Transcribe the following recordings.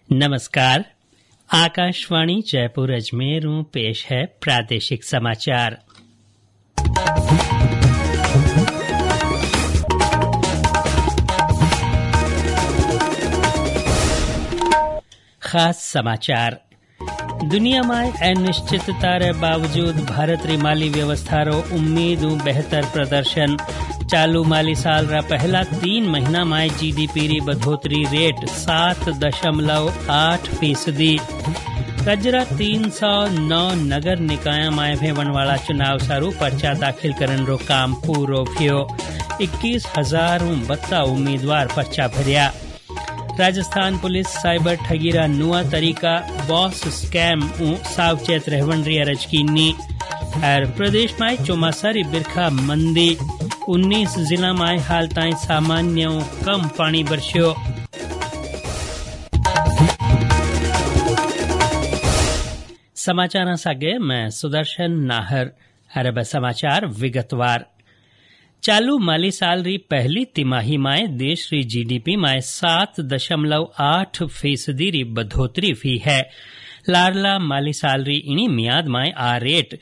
नमस्कार। आकाशवाणी जयपुर अजमेर पेश है प्रादेशिक समाचार। खास समाचार। दुनिया में अनिश्चितता रे बावजूद भारत री माली व्यवस्था रो उम्मीद बेहतर प्रदर्शन। चालू माली साल रा पहला 3 महीना में जीडीपी री बढ़ोतरी रेट 7.8%। राज्य रा 309 नगर निकाय में भेवण वाला चुनाव सारू पर्चा दाखिल करन रो काम पूरो थियो। 21,000 उम्मीदवार पर्चा भरिया। राजस्थान पुलिस साइबर ठगी रा नुआ तरीका बॉस स्कैम सावचेत रहवन री अरज कीनी। और प्रदेश में चौमासारी बिरखा मंदी। 19 जिला में हाल ताईं सामान्य कम पानी बरस्यो। समाचार सागे मैं सुदर्शन नाहर। अरब समाचार विगतवार। चालू माली साल री पहली तिमाही में देश री जीडीपी में 7.8% री बढ़ोतरी हुई है। लाडला माली साल री इनी मियाद में आ रेट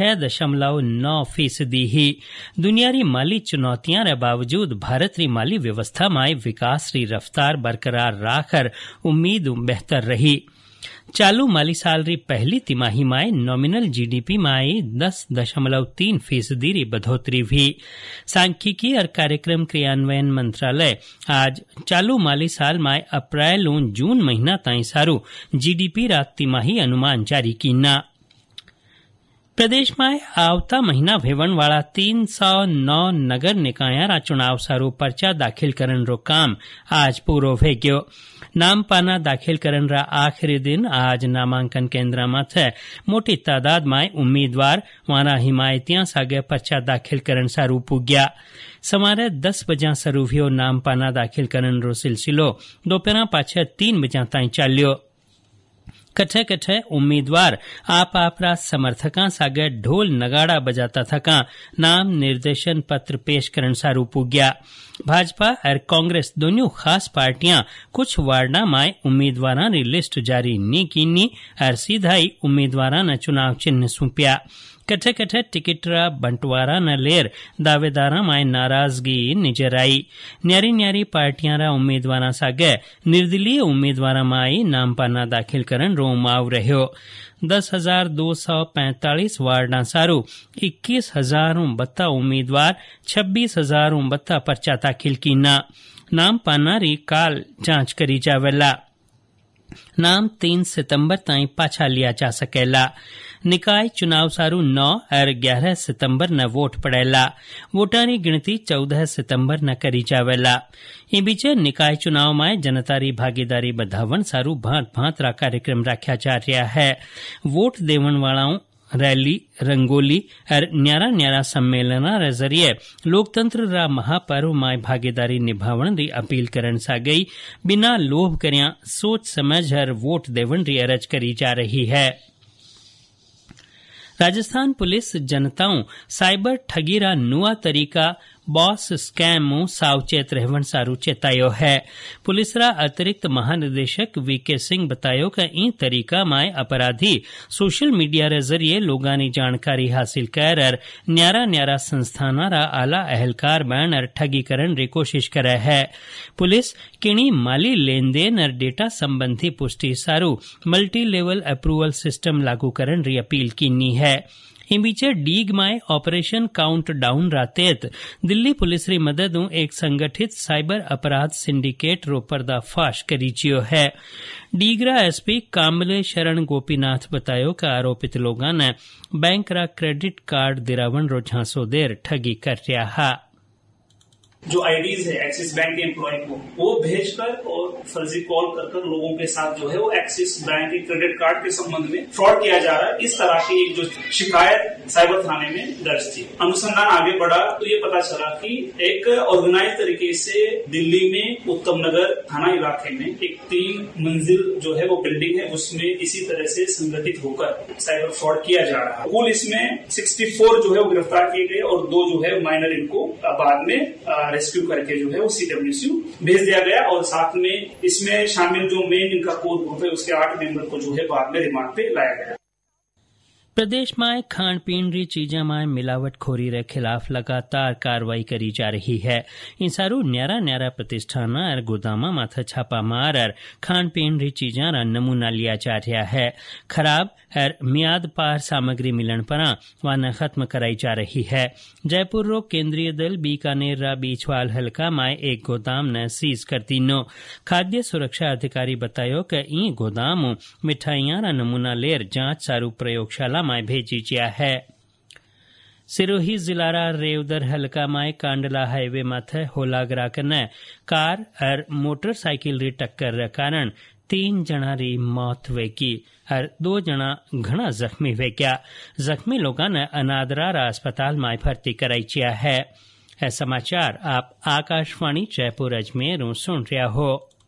6.9% ही। दुनिया री माली चुनौतियां रे बावजूद भारत री माली व्यवस्था में विकास री रफ्तार बरकरार राखर उम्मीद बेहतर रही। चालू माली साल री पहली तिमाही में नॉमिनल जीडीपी में 10.3% री बढ़ोतरी हुई। सांख्यिकी और कार्यक्रम क्रियान्वयन मंत्रालय आज चालू माली साल में अप्रैल और जून महीना ताईं सारू जीडीपी रा तिमाही अनुमान जारी कीना। प्रदेश में आवता महीना भेवण वाला 309 नगर निकाय रा चुनाव सारू पर्चा दाखिल करन रो काम आज पूरो भे गयो। नाम पाना दाखिल करन रा आखिरी दिन आज नामांकन केंद्र माथे मोटी तादाद में उम्मीदवार वाना हिमायतियां सागे पर्चा दाखिल करन सारू पुग्या। समारे 10 बजा शुरू हुयो नाम पाना दाखिल करन रो सिलसिलो दोपहर पाछे 3 बजा ताईं चाल्यो। कठे कठे उम्मीदवार आपरा समर्थकां सागे ढोल नगाड़ा बजाता थका नाम निर्देशन पत्र पेश करन सारू पुग्या। भाजपा और कांग्रेस दोनों खास पार्टियां कुछ वार्डा में उम्मीदवारां री लिस्ट जारी नी कीनी और सीधा ही उम्मीदवारां ने चुनाव चिन्ह सौंप्या। कठे कठे टिकट रा बंटवारा न लेर दावेदारा में नाराजगी नजर आई। न्यारी न्यारी पार्टियां रा उम्मीदवारा सागे निर्दलीय उम्मीदवारा में नाम पाना दाखिल करन रोमाव रह्यो। 10,245 वार्डा सारू 21,000 उम्मीदवार 26,000 पर्चा दाखिल कीना। नाम पाना री काल जांच करी जावेला। नाम 3 सितंबर ताईं पाछा लिया जा सकेला। निकाय चुनाव सारू 9 और 11 सितंबर न वोट पड़ेला। वोटारी गिनती 14 सितंबर न करी जावेला। इ बीचे निकाय चुनाव में जनता री भागीदारी बढ़ावन सारू भांत भांत रा कार्यक्रम रखा जा रहा है। वोट देवन वालाओं रैली रंगोली और न्यारा न्यारा सम्मेलन रे जरिए लोकतंत्र रा महापर्व में भागीदारी निभावन री अपील करन सा गई बिना लोभ कर्या सोच समझ हर वोट देवन री अरज करी जा रही है। राजस्थान पुलिस जनताओं साइबर ठगी रा नुआ तरीका बॉस स्कैम सावचेत रहवन सारू चेतायो है। पुलिस रा अतिरिक्त महानिदेशक वीके सिंह बतायो कि इन तरीका में अपराधी सोशल मीडिया रे जरिए लोगानी जानकारी हासिल कर और न्यारा न्यारा संस्थाना रा आला अहलकार बन और ठगी करन री कोशिश करे है। पुलिस किणी माली लेन देन और डेटा संबंधी पुष्टि सारू मल्टी लेवल अप्रूवल सिस्टम लागू करन री अपील कीनी है। इन बीचे डीग में ऑपरेशन काउंट डाउन रातेत दिल्ली पुलिस री मदद एक संगठित साइबर अपराध सिंडिकेट रो पर्दाफाश करीचियो है। डीगरा एसपी कामले शरण गोपीनाथ बतायो कि आरोपित लोगों ने बैंक रा क्रेडिट कार्ड दिरावन रो झांसो देर ठगी कर रहा। जो आईडीज है एक्सिस बैंक के एम्प्लॉय को वो भेजकर और फर्जी कॉल कर लोगों के साथ जो है वो एक्सिस बैंक के क्रेडिट कार्ड के संबंध में फ्रॉड किया जा रहा है। इस तरह की एक जो शिकायत साइबर थाने में दर्ज थी। अनुसंधान आगे बढ़ा तो ये पता चला कि एक ऑर्गेनाइज तरीके से दिल्ली में उत्तम नगर थाना इलाके में एक 3 मंजिल जो है वो बिल्डिंग है उसमें इसी तरह से संगठित होकर साइबर फ्रॉड किया जा रहा है। कुल इसमें 64 जो है वो गिरफ्तार किए गए और 2 जो है माइनर इनको बाद में रेस्क्यू करके जो है वो CWCU भेज दिया गया और साथ में इसमें शामिल जो मेन इनका कोर ग्रुप है उसके 8 मेंबर को जो है बाद में रिमांड पे लाया गया। प्रदेश में खाण पीण री चीजा में मिलावटखोरी रे खिलाफ लगातार कार्रवाई करी जा रही है। इन सारू न्यारा न्यारा प्रतिष्ठान और गोदामा माथे छापा मार खाण पीण री चीजा रा नमूना लिया जा रहा है। खराब और मियाद पार सामग्री मिलन पर वाना खत्म कराई जा रही है। जयपुर रो केंद्रीय दल बीकानेर रा बीछवाल हल्का में एक गोदाम ने सीज कर तीनो। खाद्य सुरक्षा अधिकारी बतायो कि ई गोदाम मिठाइयां रा नमूना लेर जांच सारू प्रयोगशाला में भेजी गया है। सिरोही जिलारा रेवदर हल्का में कांडला हाईवे माथे होलागरा कने कार और मोटरसाइकिल री टक्कर रे कारण 3 जना री मौत वेगी और 2 जना घना जख्मी वेग्या। जख्मी लोगों ने अनादरा अस्पताल में भर्ती कराई किया है। यह समाचार आप आकाशवाणी जयपुर अजमेर सुन रहा हो।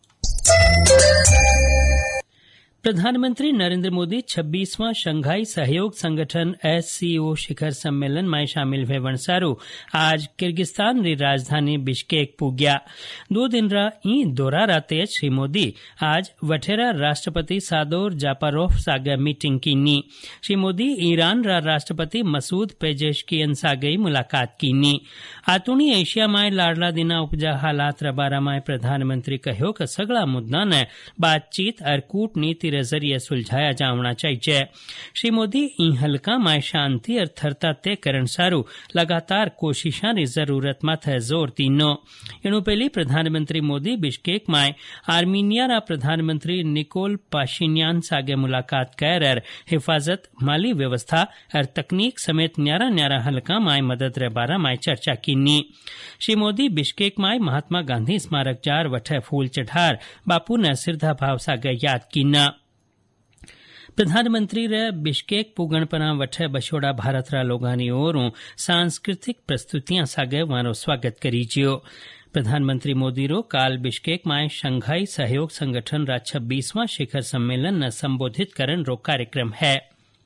प्रधानमंत्री नरेंद्र मोदी 26वां शंघाई सहयोग संगठन SCO शिखर सम्मेलन में शामिल वेवन सारू आज किर्गिस्तान री राजधानी बिश्केक पुग्या। 2 दिन रा ई दौरा राते श्री मोदी आज वठेरा राष्ट्रपति सादोर जापारोफ सागे मीटिंग कीनी। श्री मोदी ईरान रा राष्ट्रपति मसूद पेजेशकियन सागे मुलाकात कीनी। आतुणी एशिया में लाडला दिना उपजा हालात रा बारा में प्रधानमंत्री कहो कि सगला मुद्दा ने बातचीत और कूटनीति जरिए सुलझाया जाना चाहिए। श्री मोदी ई हल्का में शांति और थरता तय करण सारू लगातार कोशिशा री जरूरत माथे जोर तीनो। इनु पहली प्रधानमंत्री मोदी बिश्केक में आर्मीनिया रा प्रधानमंत्री निकोल पाशिन्यान सागे मुलाकात कर हिफाजत, माली व्यवस्था और तकनीक समेत न्यारा न्यारा हल्का में मदद रे बारा में चर्चा कीनी। श्री मोदी बिश्केक में महात्मा गांधी स्मारक जार वठे फूल चढ़ार बापू ने श्रद्धा भाव सागे याद कीना। प्रधानमंत्री रे बिश्केक पुगणपना वठे बछोड़ा भारत रा लोगानी ओरों सांस्कृतिक प्रस्तुतियां सागे वारो स्वागत करीजियो। प्रधानमंत्री मोदी रो काल बिश्केक में शंघाई सहयोग संगठन रा 26वां शिखर सम्मेलन न संबोधित करन रो कार्यक्रम है।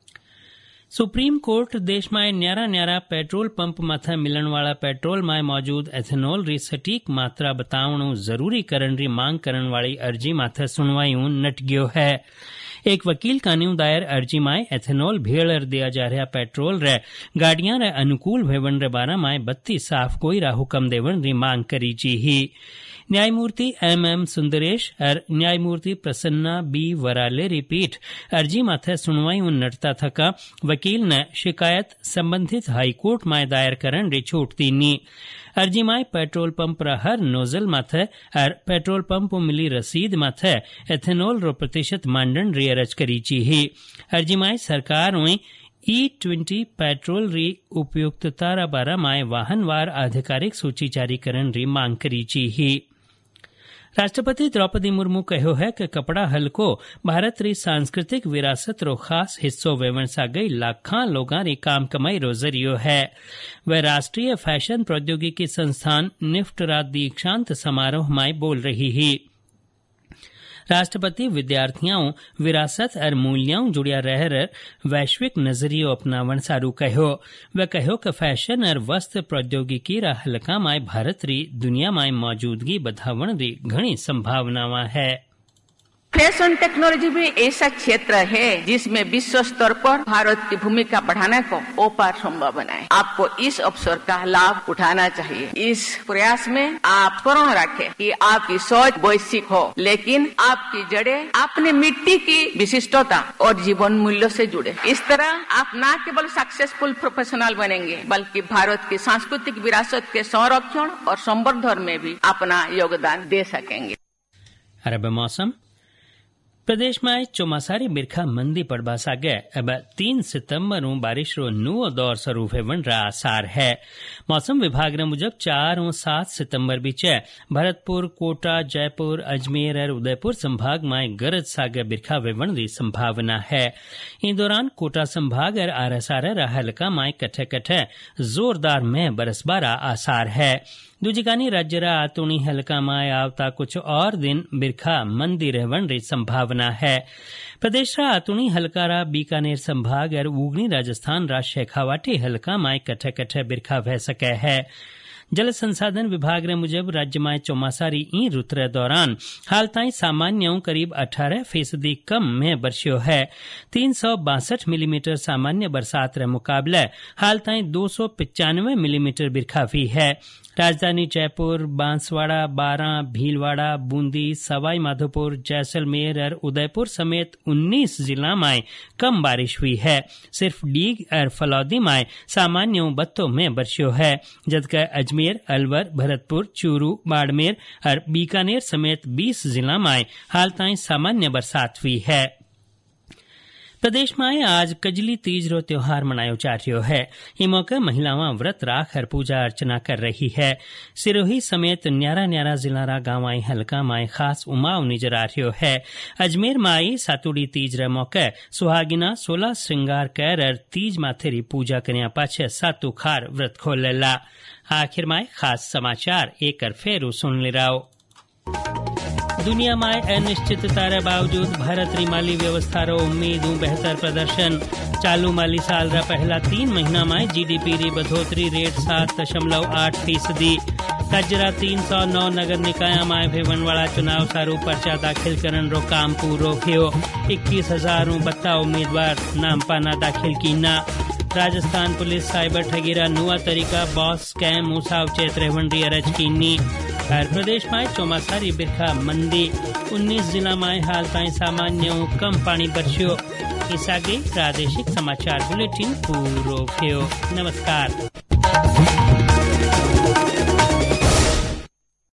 सुप्रीम कोर्ट देश में न्यारा न्यारा पेट्रोल पंप माथे मिलन वाला पेट्रोल में मौजूद एथेनॉल री सटीक मात्रा बतावणु जरूरी करण री मांग करण वाली अर्जी माथे सुनवाईऊ नट गयो है। एक वकील कानून दायर अर्जी में एथेनॉल भेड़ दिया जा रहा पेट्रोल रे गाड़ियां रे अनुकूल भेवन रे बारा में 32 साफ कोई रा हुक्म देवन री मांग करी जी ही। न्यायमूर्ति MM सुंदरेश और न्यायमूर्ति प्रसन्ना B वराले री पीठ अर्जी माथे सुनवाई नटता थका वकील ने शिकायत संबंधित हाईकोर्ट में दायर करन री छूट दीनी। अर्जी में पेट्रोल पंप रा हर नोजल माथे और पेट्रोल पंप मिली रसीद माथे एथेनॉल रो प्रतिशत मांडन री अर्ज करी ची ही। अर्जी में सरकार E20 पेट्रोल री उपयुक्तता रा बारा में वाहनवार आधिकारिक सूची जारी करन री मांग करी ची ही। राष्ट्रपति द्रौपदी मुर्मू कहो है कि कपड़ा हल्को भारत री सांस्कृतिक विरासत रो खास हिस्सो वेवन सागई लाखा लोगां री काम कमाई रो जरियो है। वह राष्ट्रीय फैशन प्रौद्योगिकी संस्थान निफ्ट रा दीक्षांत समारोह में बोल रही ही। राष्ट्रपति विद्यार्थियों विरासत और मूल्यों जुड़िया रह वैश्विक नजरियो अपनावन सारू कहो। वह कहो कि फैशन और वस्त्र प्रौद्योगिकी रा हल्का में भारत री दुनिया में मौजूदगी बढ़ावन री घणी संभावनावां है। फैशन टेक्नोलॉजी भी ऐसा क्षेत्र है जिसमें विश्व स्तर पर भारत की भूमिका बढ़ाने को अपार संभव बनाए। आपको इस अवसर का लाभ उठाना चाहिए। इस प्रयास में आप प्रण रखें कि आपकी सोच वैश्विक हो, लेकिन आपकी जड़ें अपनी मिट्टी की विशिष्टता और जीवन मूल्यों से जुड़े। इस तरह आप न केवल सक्सेसफुल प्रोफेशनल बनेंगे, बल्कि भारत की सांस्कृतिक विरासत के संरक्षण और संवर्धन में भी अपना योगदान दे सकेंगे। अरब मौसम प्रदेश में चौमासारी बिरखा मंदी पड़वा सागे अब 3 सितंबर बारिश रो नुओ दौर शुरू होवन रा आसार है। मौसम विभाग ने मुजब 4 और 7 सितंबर बीचे भरतपुर, कोटा, जयपुर, अजमेर और उदयपुर संभाग में गरज सागे बिरखा वेवन री संभावना है। इन दौरान कोटा संभाग और आरसार हल्का में कठे कठे जोरदार में बरसबारा आसार है। दूजिकानी राज्य रा आतुणी हल्का में आवता कुछ और दिन बिरखा मंदी रहवन री संभावना है। प्रदेश रा आतुणी हल्का रा बीकानेर संभाग और उगनी राजस्थान रा शेखावाटी हल्का में कठे कठे बिरखा बह सके है। जल संसाधन विभाग रे मुजब राज्य में चौमासारी ई रुत रे दौरान हाल ताईं सामान्य करीब 18% कम में बरस्यो है। 362 मिलीमीटर सामान्य बरसात रे मुकाबले हाल ताईं 295 मिलीमीटर बिरखा हुई है। राजधानी जयपुर, बांसवाड़ा, बारां, भीलवाड़ा, बूंदी, सवाई माधोपुर, जैसलमेर और उदयपुर समेत 19 जिला में कम बारिश हुई है। सिर्फ डीग और फलौदी में सामान्य बत्तों में बरस्यो है, जबकि अजमेर, अलवर, भरतपुर, चूरू, बाड़मेर और बीकानेर समेत 20 जिला में हाल ताईं सामान्य बरसात हुई है। प्रदेश में आज कजली तीज रो त्योहार मनायो जा रह्यो है। ई मौके महिलावां व्रत राख और पूजा अर्चना कर रही है। सिरोही समेत न्यारा न्यारा जिलारा गांवाई हलका में खास उमाव नजर आ रह्यो है। अजमेर में सातुड़ी तीज रे मौके सुहागिना 16 श्रृंगार कर और तीज माथेरी पूजा करने पाछे सातु खार व्रत खोलेला। आखिर में खास समाचार एक फेरू सुन लिराओ। दुनिया में अनिश्चितता के बावजूद भारत री माली व्यवस्था रो उम्मीद बेहतर प्रदर्शन। चालू माली साल रा पहला 3 महीना में जीडीपी री बढ़ोतरी रेट 7.8%। राज्य 309 नगर निकाय में भी वनवाड़ा चुनाव सारू पर्चा दाखिल करन रो काम पूरो थियो। 21,000 बत्ता उम्मीदवार नाम पाना दाखिल कीना। राजस्थान पुलिस साइबर ठगीरा नुआ तरीका बॉस स्कैम मुसाव चेत रेवंडी अरज कीनी। और प्रदेश में चौमासारी बिरखा मंदी। 19 जिला में हाल ताईं सामान्य कम पानी बरस्यो। इस आगे प्रादेशिक समाचार बुलेटिन पूरो थियो। नमस्कार।